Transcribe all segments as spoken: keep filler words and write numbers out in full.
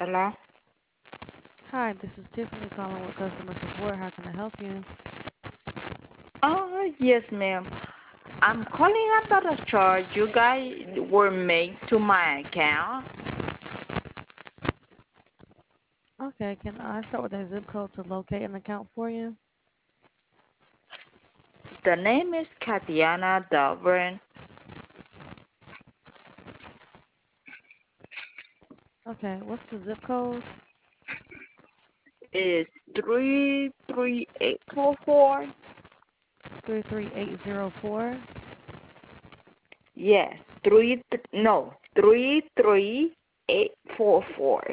Hello? Hi, this is Tiffany calling with customer support. How can I help you? Oh, yes, ma'am. I'm calling about a charge you guys were made to my account. Okay, can I start with that zip code to locate an account for you? The name is Katiana Delbrin. Okay, what's the zip code? Is three three eight four four. three three eight zero four. Yes, three th- no three three eight four four.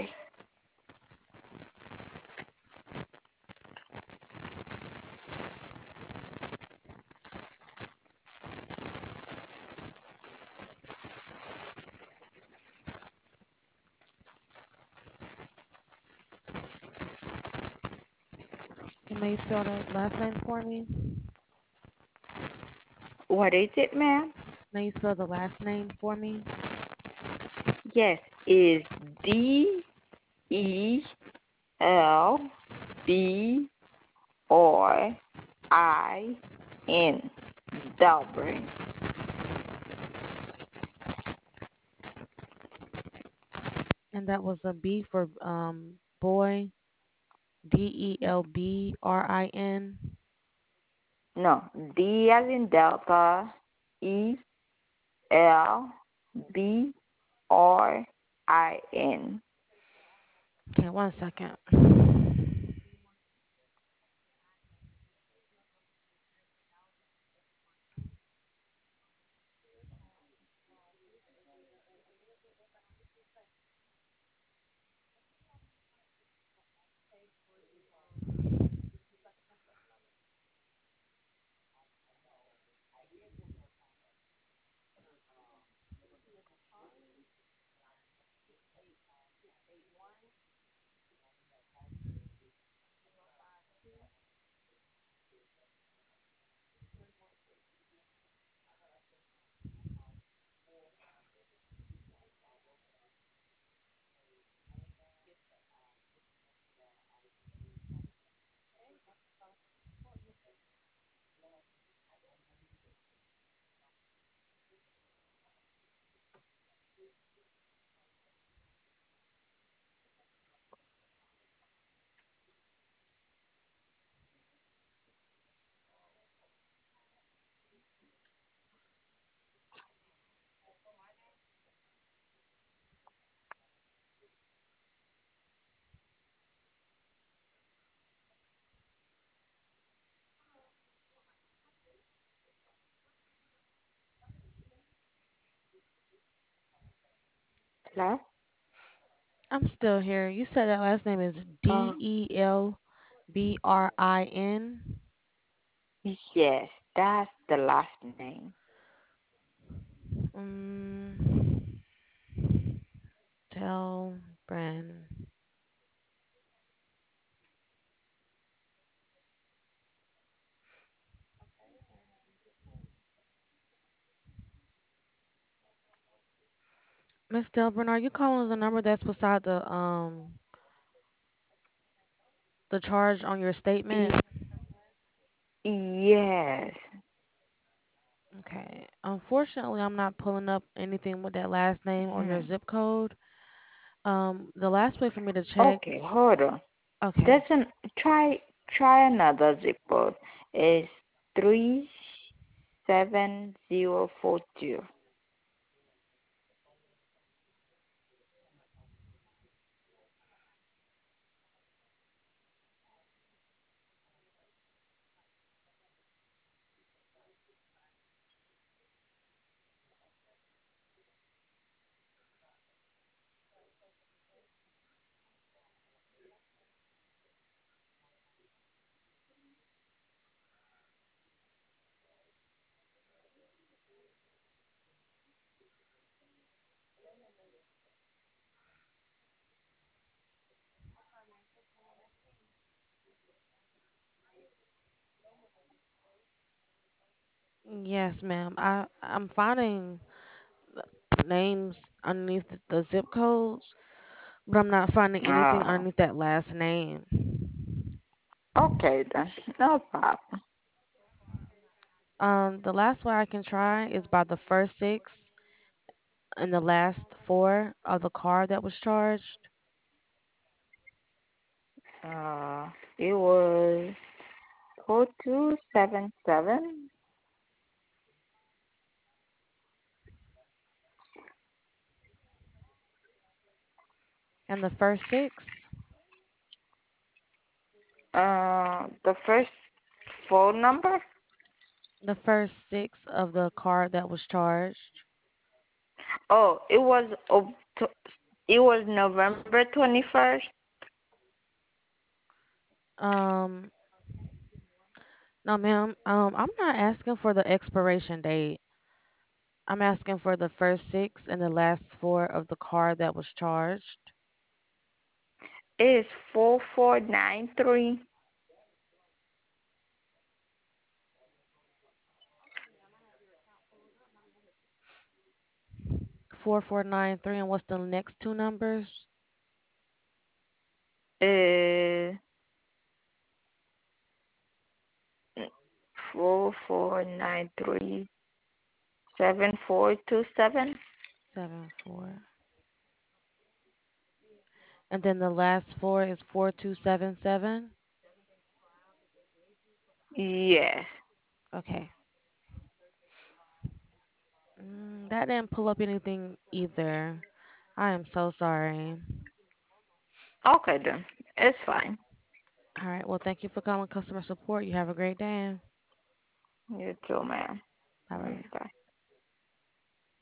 And may you spell the last name for me? What is it, ma'am? May you spell the last name for me? Yes, is D E L B R I N. Delbrin. And that was a B for um boy. D E L B R I N. No, D as in Delta, E L B R I N. Okay, one second. Hello? I'm still here. You said that last name is Uh, D E L B R I N. yes, that's the last name. Mm, Tell Bren. Miss Delbrin, are you calling the number that's beside the um the charge on your statement? E- yes. Okay. Unfortunately, I'm not pulling up anything with that last name or your Hmm. zip code. Um, the last way for me to check. Okay, hold on. Okay. Doesn't try try another zip code. Is three seven zero four two. Yes, ma'am. I I'm finding names underneath the, the zip codes, but I'm not finding anything Oh, underneath that last name. okay then. No problem. Um, the last one I can try is by the first six and the last four of the card that was charged, Uh, it was four two seven seven. and the first six. Uh, the first phone number. The first six of the card that was charged. Oh, it was Oct- it was November twenty first. Um, no, ma'am. Um, I'm not asking for the expiration date. I'm asking for the first six and the last four of the card that was charged. It is four four nine three. Four four nine three, and what's the next two numbers? Uh, four four nine three seven four two seven. Seven four. And then the last four is four two seven seven. Yes. Okay. Mm, that didn't pull up anything either. I am so sorry. Okay then. It's fine. All right. Well, thank you for calling customer support. You have a great day. You too, man. Bye bye. Mm, bye.